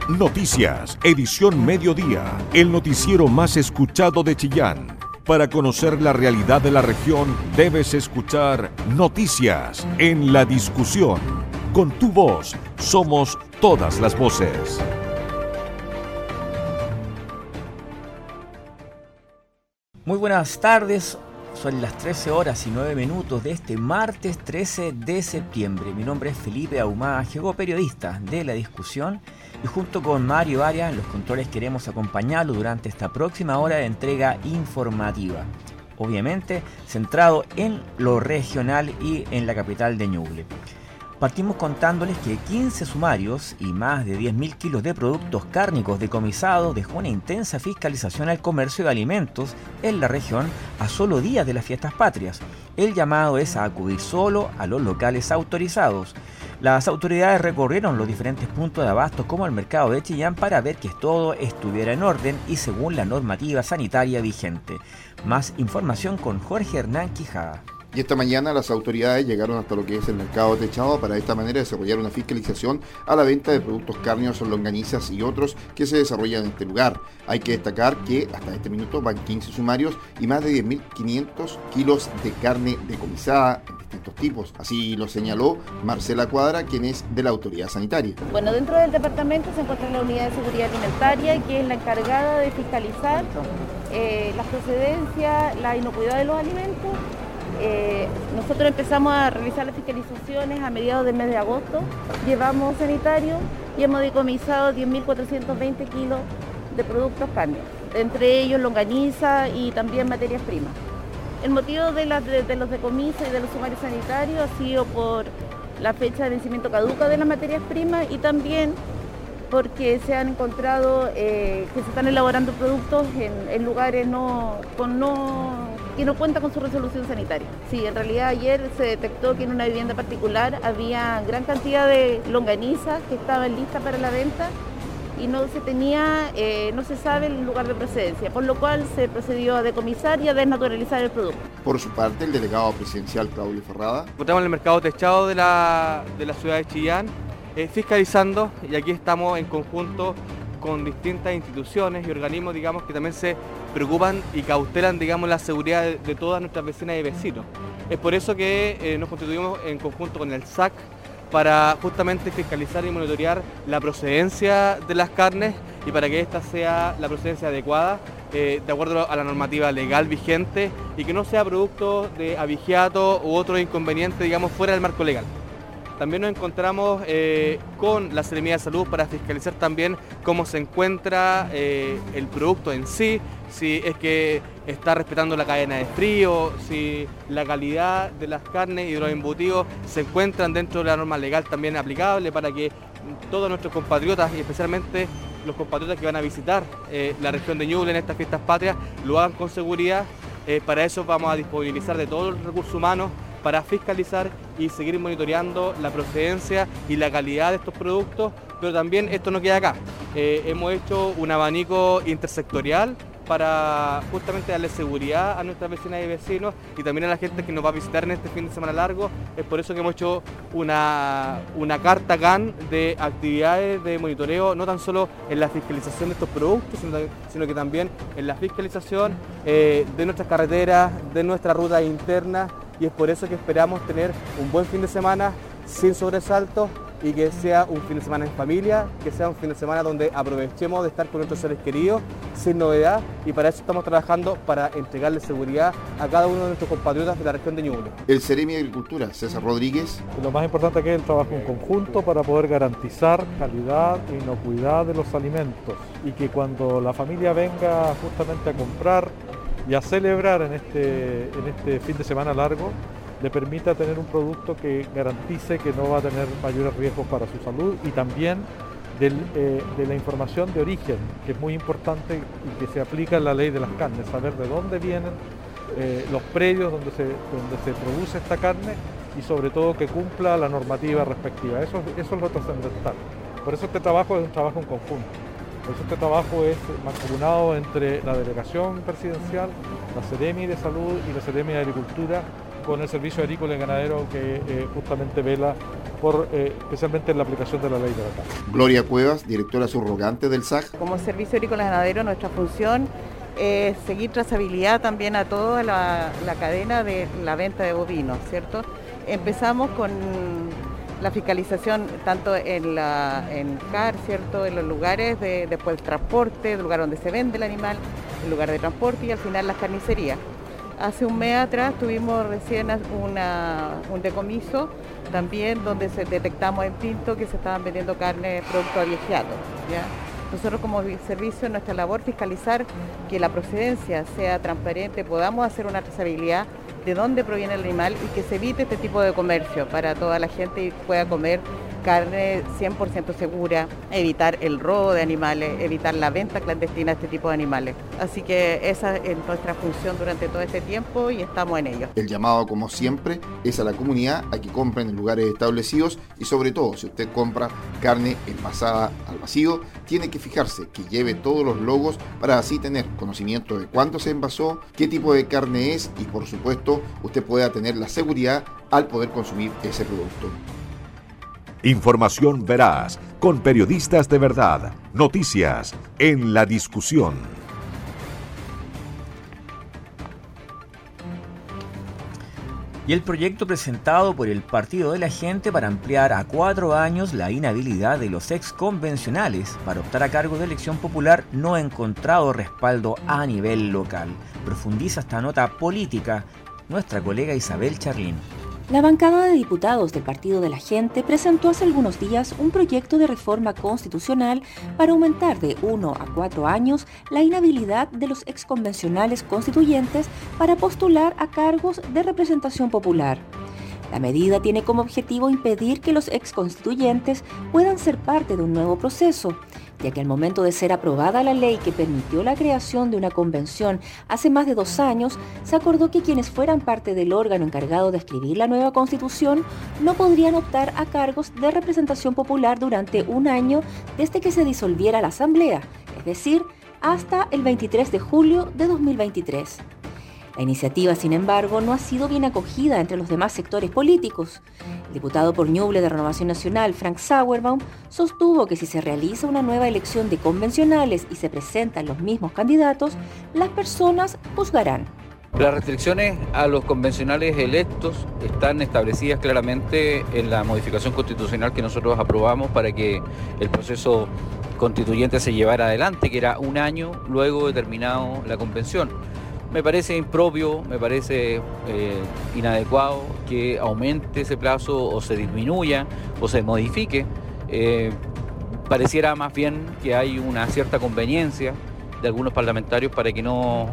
Noticias, edición mediodía, el noticiero más escuchado de Chillán. Para conocer la realidad de la región, debes escuchar Noticias en la discusión. Con tu voz, somos todas las voces. Muy buenas tardes, son las 13:09 de este martes 13 de septiembre. Mi nombre es Felipe Ahumada Jego, periodista de La Discusión, y junto con Mario Arias en los controles queremos acompañarlo durante esta próxima hora de entrega informativa. Obviamente centrado en lo regional y en la capital de Ñuble. Partimos contándoles que 15 sumarios y más de 10.000 kilos de productos cárnicos decomisados dejó una intensa fiscalización al comercio de alimentos en la región a solo días de las fiestas patrias. El llamado es a acudir solo a los locales autorizados. Las autoridades recorrieron los diferentes puntos de abasto como el mercado de Chillán para ver que todo estuviera en orden y según la normativa sanitaria vigente. Más información con Jorge Hernán Quijada. Y esta mañana las autoridades llegaron hasta lo que es el mercado techado para de esta manera desarrollar una fiscalización a la venta de productos cárnicos, longanizas y otros que se desarrollan en este lugar. Hay que destacar que hasta este minuto van 15 sumarios y más de 10.500 kilos de carne decomisada en distintos tipos. Así lo señaló Marcela Cuadra, quien es de la autoridad sanitaria. Bueno, dentro del departamento se encuentra la unidad de seguridad alimentaria, que es la encargada de fiscalizar la procedencia, la inocuidad de los alimentos. Nosotros empezamos a realizar las fiscalizaciones a mediados del mes de agosto. Llevamos sanitario y hemos decomisado 10.420 kilos de productos cárnicos, entre ellos longaniza y también materias primas. El motivo de los decomisos y de los sumarios sanitarios ha sido por la fecha de vencimiento caduca de las materias primas y también porque se han encontrado que se están elaborando productos en lugares que no cuentan con su resolución sanitaria. Sí, en realidad ayer se detectó que en una vivienda particular había gran cantidad de longanizas que estaban listas para la venta y no se sabe el lugar de procedencia, por lo cual se procedió a decomisar y a desnaturalizar el producto. Por su parte, el delegado presidencial Claudio Ferrada. Encontramos en el mercado techado de la ciudad de Chillán, fiscalizando, y aquí estamos en conjunto con distintas instituciones y organismos, digamos, que también se preocupan y cautelan, digamos, la seguridad de todas nuestras vecinas y vecinos. Es por eso que nos constituimos en conjunto con el SAC para justamente fiscalizar y monitorear la procedencia de las carnes y para que esta sea la procedencia adecuada, de acuerdo a la normativa legal vigente y que no sea producto de abigeato u otro inconveniente, digamos, fuera del marco legal. También nos encontramos con la Seremía de Salud para fiscalizar también cómo se encuentra el producto en sí, si es que está respetando la cadena de frío, si la calidad de las carnes y de los embutidos se encuentran dentro de la norma legal también aplicable para que todos nuestros compatriotas y especialmente los compatriotas que van a visitar la región de Ñuble en estas fiestas patrias lo hagan con seguridad. Para eso vamos a disponibilizar de todos los recursos humanos para fiscalizar y seguir monitoreando la procedencia y la calidad de estos productos, pero también esto no queda acá. Hemos hecho un abanico intersectorial para justamente darle seguridad a nuestras vecinas y vecinos y también a la gente que nos va a visitar en este fin de semana largo. Es por eso que hemos hecho una carta GAN de actividades de monitoreo, no tan solo en la fiscalización de estos productos, sino que también en la fiscalización de nuestras carreteras, de nuestras rutas internas, y es por eso que esperamos tener un buen fin de semana sin sobresaltos y que sea un fin de semana en familia, que sea un fin de semana donde aprovechemos de estar con nuestros seres queridos sin novedad, y para eso estamos trabajando para entregarle seguridad a cada uno de nuestros compatriotas de la región de Ñuble. El Seremi de Agricultura, César Rodríguez. Lo más importante aquí es el trabajo en conjunto para poder garantizar calidad e inocuidad de los alimentos y que cuando la familia venga justamente a comprar y a celebrar en este fin de semana largo, le permita tener un producto que garantice que no va a tener mayores riesgos para su salud y también de la información de origen, que es muy importante y que se aplica en la ley de las carnes, saber de dónde vienen los predios donde se produce esta carne y sobre todo que cumpla la normativa respectiva. Eso es lo trascendental. Por eso este trabajo es un trabajo en conjunto. Por eso este trabajo es mancomunado entre la delegación presidencial, la Seremi de Salud y la Seremi de Agricultura, con el Servicio Agrícola y Ganadero que justamente vela por especialmente la aplicación de la ley de la carne. Gloria Cuevas, directora subrogante del SAG. Como Servicio Agrícola y Ganadero, nuestra función es seguir trazabilidad también a toda la cadena de la venta de bovinos, ¿cierto? Empezamos con la fiscalización tanto en CAR, ¿cierto? En los lugares, después el transporte, el lugar donde se vende el animal, el lugar de transporte y al final las carnicerías. Hace un mes atrás tuvimos recién un decomiso también donde detectamos en Pinto que se estaban vendiendo carne producto aviejeado, ¿ya? Nosotros como servicio, nuestra labor es fiscalizar que la procedencia sea transparente, podamos hacer una trazabilidad de dónde proviene el animal y que se evite este tipo de comercio para toda la gente y pueda comer carne 100% segura, evitar el robo de animales, evitar la venta clandestina de este tipo de animales. Así que esa es nuestra función durante todo este tiempo y estamos en ello. El llamado, como siempre, es a la comunidad a que compren en lugares establecidos y sobre todo, si usted compra carne envasada al vacío, tiene que fijarse que lleve todos los logos para así tener conocimiento de cuándo se envasó, qué tipo de carne es y por supuesto usted pueda tener la seguridad al poder consumir ese producto. Información veraz, con periodistas de verdad. Noticias en la discusión. Y el proyecto presentado por el Partido de la Gente para ampliar a 4 años la inhabilidad de los exconvencionales para optar a cargos de elección popular no ha encontrado respaldo a nivel local. Profundiza esta nota política nuestra colega Isabel Charlín. La bancada de diputados del Partido de la Gente presentó hace algunos días un proyecto de reforma constitucional para aumentar de 1 a 4 años la inhabilidad de los exconvencionales constituyentes para postular a cargos de representación popular. La medida tiene como objetivo impedir que los exconstituyentes puedan ser parte de un nuevo proceso, ya que al momento de ser aprobada la ley que permitió la creación de una convención hace más de 2 años, se acordó que quienes fueran parte del órgano encargado de escribir la nueva constitución no podrían optar a cargos de representación popular durante 1 año desde que se disolviera la Asamblea, es decir, hasta el 23 de julio de 2023. La iniciativa, sin embargo, no ha sido bien acogida entre los demás sectores políticos. El diputado por Ñuble de Renovación Nacional, Frank Sauerbaum, sostuvo que si se realiza una nueva elección de convencionales y se presentan los mismos candidatos, las personas juzgarán. Las restricciones a los convencionales electos están establecidas claramente en la modificación constitucional que nosotros aprobamos para que el proceso constituyente se llevara adelante, que era 1 año luego de terminado la convención. Me parece impropio, me parece inadecuado que aumente ese plazo o se disminuya o se modifique. Pareciera más bien que hay una cierta conveniencia de algunos parlamentarios para que no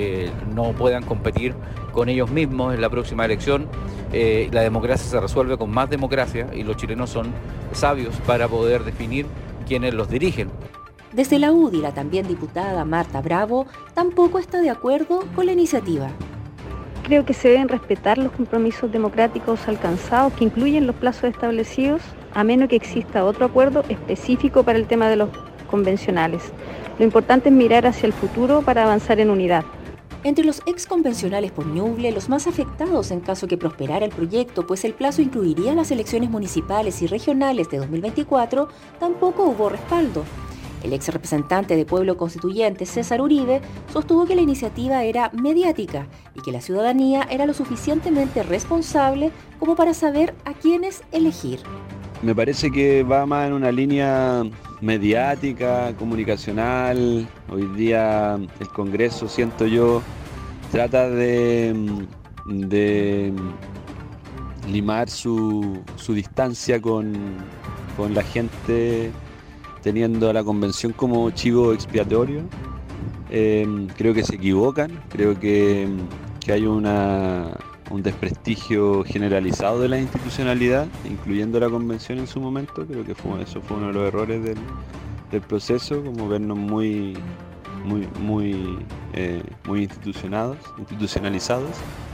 puedan competir con ellos mismos en la próxima elección. La democracia se resuelve con más democracia y los chilenos son sabios para poder definir quiénes los dirigen. Desde la UDI, la también diputada Marta Bravo tampoco está de acuerdo con la iniciativa. Creo que se deben respetar los compromisos democráticos alcanzados que incluyen los plazos establecidos, a menos que exista otro acuerdo específico para el tema de los convencionales. Lo importante es mirar hacia el futuro para avanzar en unidad. Entre los exconvencionales por Ñuble, los más afectados en caso que prosperara el proyecto, pues el plazo incluiría las elecciones municipales y regionales de 2024, tampoco hubo respaldo. El ex representante de Pueblo Constituyente, César Uribe, sostuvo que la iniciativa era mediática y que la ciudadanía era lo suficientemente responsable como para saber a quiénes elegir. Me parece que va más en una línea mediática, comunicacional. Hoy día el Congreso, siento yo, trata de limar su distancia con la gente, teniendo a la convención como chivo expiatorio. Creo que se equivocan, creo que hay un desprestigio generalizado de la institucionalidad, incluyendo la convención en su momento. Creo que eso fue uno de los errores del proceso, como vernos muy institucionalizados.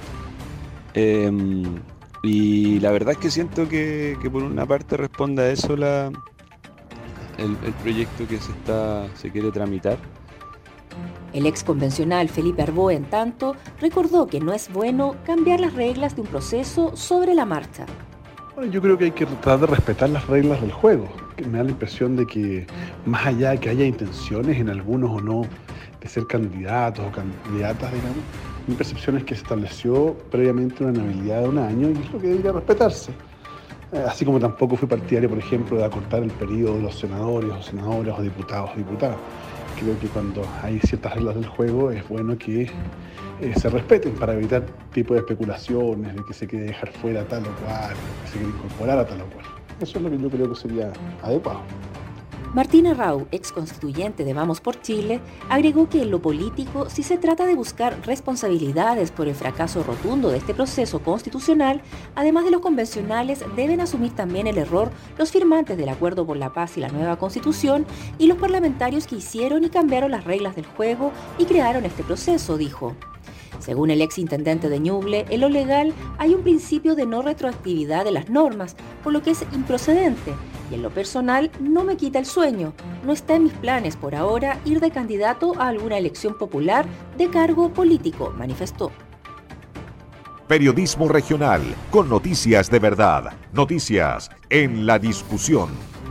Y la verdad es que siento que por una parte responde a eso el proyecto que se quiere tramitar, El ex convencional Felipe Arbó, en tanto, recordó que no es bueno cambiar las reglas de un proceso sobre la marcha. Bueno, yo creo que hay que tratar de respetar las reglas del juego. Me da la impresión de que más allá de que haya intenciones en algunos o no de ser candidatos o candidatas, digamos, mi percepción es que se estableció previamente una inhabilidad de un año y es lo que debería respetarse. Así como tampoco fui partidario, por ejemplo, de acortar el periodo de los senadores o senadoras o diputados o diputadas. Creo que cuando hay ciertas reglas del juego es bueno que se respeten para evitar tipo de especulaciones, de que se quiere dejar fuera tal o cual, que se quiere incorporar a tal o cual. Eso es lo que yo creo que sería adecuado. Martín Rau, ex constituyente de Vamos por Chile, agregó que en lo político, si se trata de buscar responsabilidades por el fracaso rotundo de este proceso constitucional, además de los convencionales, deben asumir también el error los firmantes del Acuerdo por la Paz y la nueva Constitución y los parlamentarios que hicieron y cambiaron las reglas del juego y crearon este proceso, dijo. Según el ex intendente de Ñuble, en lo legal hay un principio de no retroactividad de las normas, por lo que es improcedente, y en lo personal no me quita el sueño. No está en mis planes por ahora ir de candidato a alguna elección popular de cargo político, manifestó. Periodismo regional, con noticias de verdad, noticias en la discusión.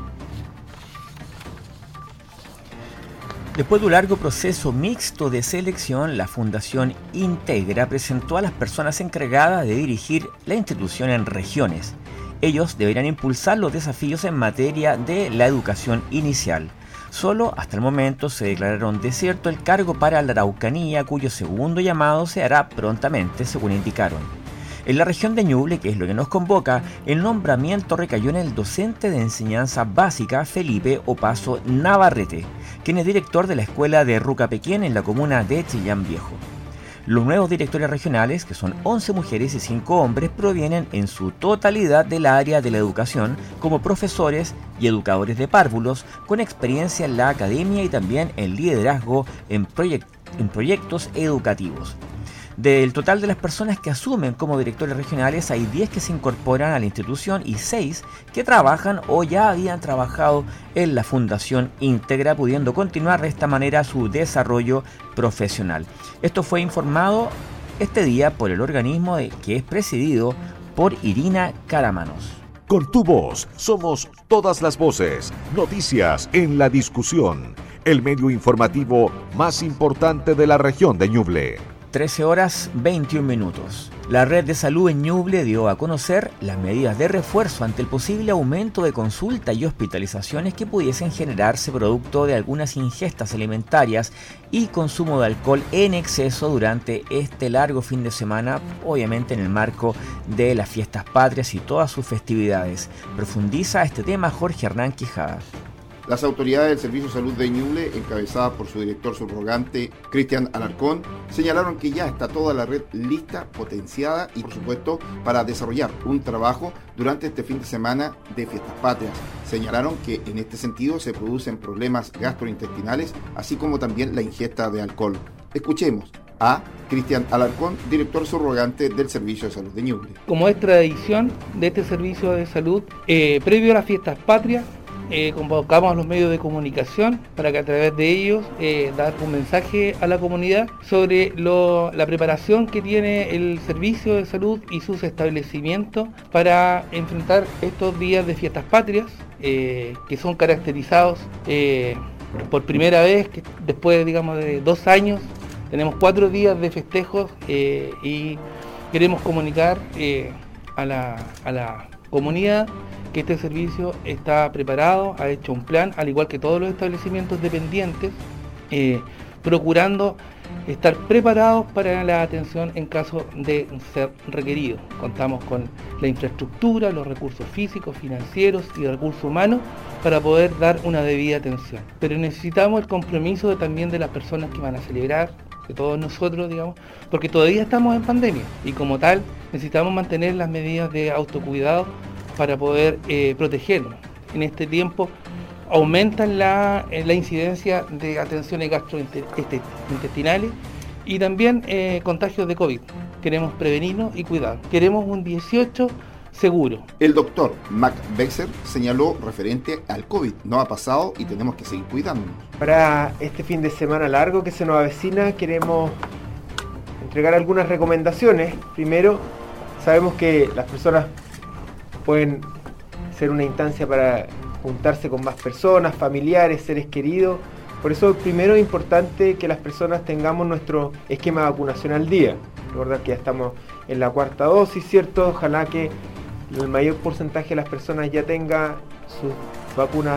Después de un largo proceso mixto de selección, la Fundación Integra presentó a las personas encargadas de dirigir la institución en regiones. Ellos deberán impulsar los desafíos en materia de la educación inicial. Solo hasta el momento se declararon desierto el cargo para la Araucanía, cuyo segundo llamado se hará prontamente, según indicaron. En la región de Ñuble, que es lo que nos convoca, el nombramiento recayó en el docente de enseñanza básica Felipe Opaso Navarrete, quien es director de la escuela de Rucapequén en la comuna de Chillán Viejo. Los nuevos directores regionales, que son 11 mujeres y 5 hombres, provienen en su totalidad del área de la educación como profesores y educadores de párvulos, con experiencia en la academia y también en liderazgo en proyectos educativos. Del total de las personas que asumen como directores regionales, hay 10 que se incorporan a la institución y 6 que trabajan o ya habían trabajado en la Fundación Integra, pudiendo continuar de esta manera su desarrollo profesional. Esto fue informado este día por el organismo que es presidido por Irina Caramanos. Con tu voz somos todas las voces. Noticias en la discusión. El medio informativo más importante de la región de Ñuble. 13:21. La red de salud en Ñuble dio a conocer las medidas de refuerzo ante el posible aumento de consultas y hospitalizaciones que pudiesen generarse producto de algunas ingestas alimentarias y consumo de alcohol en exceso durante este largo fin de semana, obviamente en el marco de las fiestas patrias y todas sus festividades. Profundiza este tema Jorge Hernán Quijada. Las autoridades del Servicio de Salud de Ñuble, encabezadas por su director subrogante Cristian Alarcón, señalaron que ya está toda la red lista, potenciada y, por supuesto, para desarrollar un trabajo durante este fin de semana de fiestas patrias. Señalaron que en este sentido se producen problemas gastrointestinales, así como también la ingesta de alcohol. Escuchemos a Cristian Alarcón, director subrogante del Servicio de Salud de Ñuble. Como es tradición de este Servicio de Salud, previo a las fiestas patrias, convocamos a los medios de comunicación para que a través de ellos dar un mensaje a la comunidad sobre la preparación que tiene el servicio de salud y sus establecimientos para enfrentar estos días de fiestas patrias que son caracterizados por primera vez, que después de 2 años tenemos 4 días de festejos y queremos comunicar a la comunidad que este servicio está preparado, ha hecho un plan, al igual que todos los establecimientos dependientes, procurando estar preparados para la atención en caso de ser requerido. Contamos con la infraestructura, los recursos físicos, financieros y recursos humanos para poder dar una debida atención. Pero necesitamos el compromiso también de las personas que van a celebrar, de todos nosotros, porque todavía estamos en pandemia y como tal necesitamos mantener las medidas de autocuidado para poder protegernos. En este tiempo aumentan la incidencia de atenciones gastrointestinales y también contagios de COVID. Queremos prevenirnos y cuidar. Queremos un 18 seguro. El doctor Mac Bexer señaló referente al COVID: no ha pasado y tenemos que seguir cuidándonos. Para este fin de semana largo que se nos avecina, queremos entregar algunas recomendaciones. Primero, sabemos que las personas pueden ser una instancia para juntarse con más personas, familiares, seres queridos. Por eso primero es importante que las personas tengamos nuestro esquema de vacunación al día. Recordar que ya estamos en la 4ª dosis, ¿cierto? Ojalá que el mayor porcentaje de las personas ya tenga sus vacunas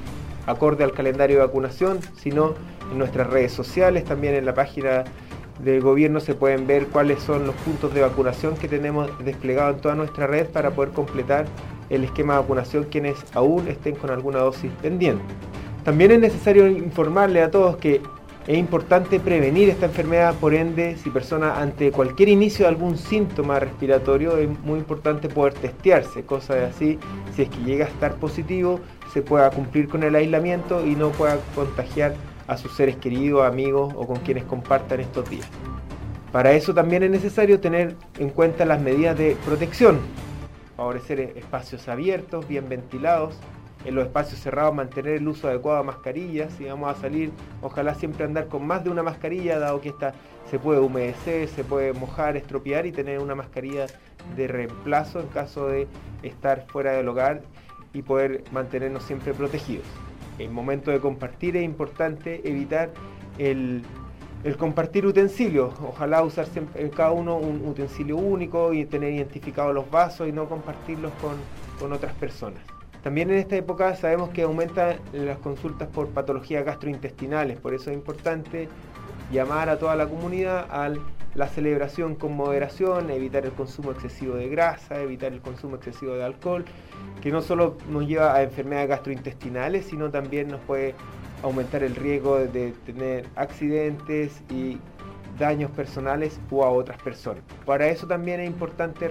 acorde al calendario de vacunación, sino en nuestras redes sociales, también en la página del gobierno se pueden ver cuáles son los puntos de vacunación que tenemos desplegados en toda nuestra red para poder completar el esquema de vacunación quienes aún estén con alguna dosis pendiente. También es necesario informarle a todos que es importante prevenir esta enfermedad, por ende, si persona ante cualquier inicio de algún síntoma respiratorio es muy importante poder testearse, cosa de así, si es que llega a estar positivo, se pueda cumplir con el aislamiento y no pueda contagiar a sus seres queridos, amigos o con quienes compartan estos días. Para eso también es necesario tener en cuenta las medidas de protección, favorecer espacios abiertos, bien ventilados. En los espacios cerrados mantener el uso adecuado de mascarillas. Si vamos a salir, ojalá siempre andar con más de una mascarilla, dado que esta se puede humedecer, se puede mojar, estropear, y tener una mascarilla de reemplazo en caso de estar fuera del hogar y poder mantenernos siempre protegidos. En momento de compartir es importante evitar el compartir utensilios. Ojalá usar siempre, cada uno un utensilio único y tener identificados los vasos y no compartirlos con otras personas. También en esta época sabemos que aumentan las consultas por patologías gastrointestinales, por eso es importante llamar a toda la comunidad a la celebración con moderación, evitar el consumo excesivo de grasa, evitar el consumo excesivo de alcohol, que no solo nos lleva a enfermedades gastrointestinales, sino también nos puede aumentar el riesgo de tener accidentes y daños personales o a otras personas. Para eso también es importante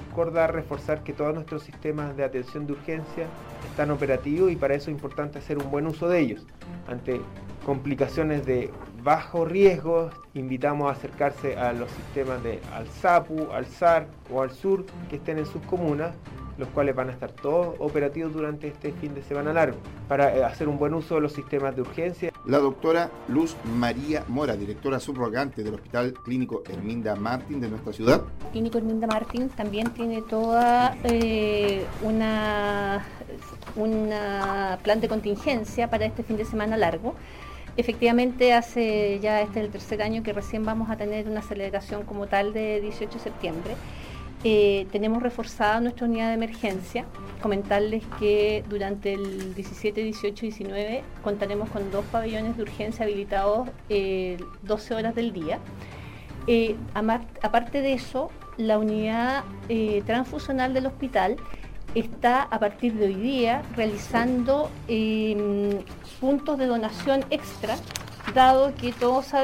reforzar que todos nuestros sistemas de atención de urgencia están operativos, y para eso es importante hacer un buen uso de ellos. Ante complicaciones de bajo riesgo, invitamos a acercarse a los sistemas de Alsapu, Alsar o Alsur que estén en sus comunas, los cuales van a estar todos operativos durante este fin de semana largo, para hacer un buen uso de los sistemas de urgencia. La doctora Luz María Mora, directora subrogante del Hospital Clínico Herminda Martín de nuestra ciudad. Clínico Herminda Martín también tiene toda una plan de contingencia para este fin de semana largo. Efectivamente, hace ya este es el 3er año que recién vamos a tener una celebración como tal de 18 de septiembre. Tenemos reforzada nuestra unidad de emergencia. Comentarles que durante el 17, 18 y 19 contaremos con 2 pabellones de urgencia habilitados 12 horas del día. Aparte de eso, la unidad transfusional del hospital está a partir de hoy día realizando puntos de donación extra, dado que todos